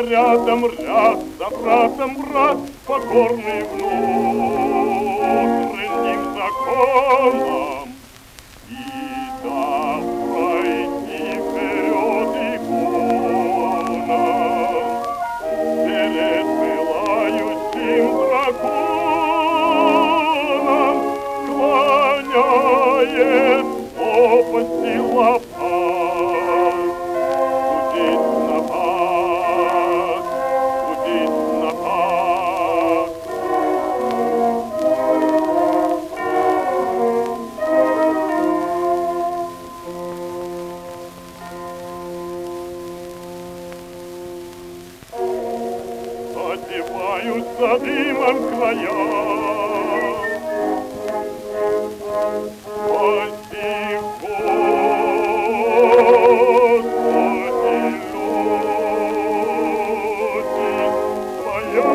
рядом ряд, за братом брат, покорный внутренним законам. И так пройти вперед иконам, перед пылающим драконом, склоняет лопасти лопат. Одеваются дымом края, Господи, люди Твоя.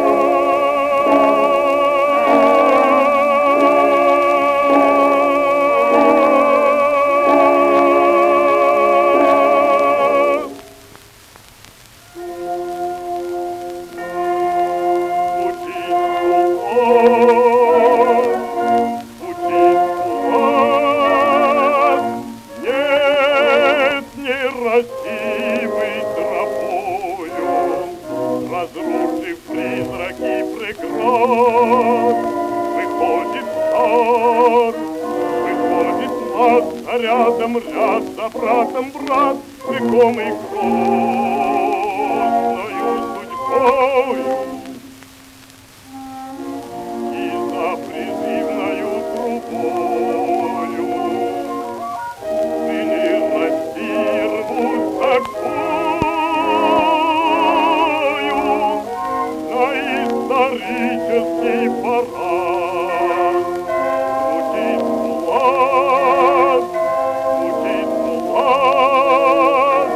Красивый тропою, разрушив призраки прекрас, выходит нас, а рядом ряд, за братом брат, векомый грозною судьбою. И за призывною трубою сыны России рвут такую на исторический парад. Звучит флаг, звучит флаг.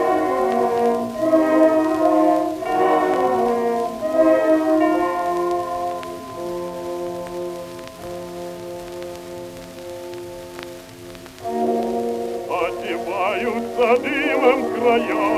Одеваются дымом края,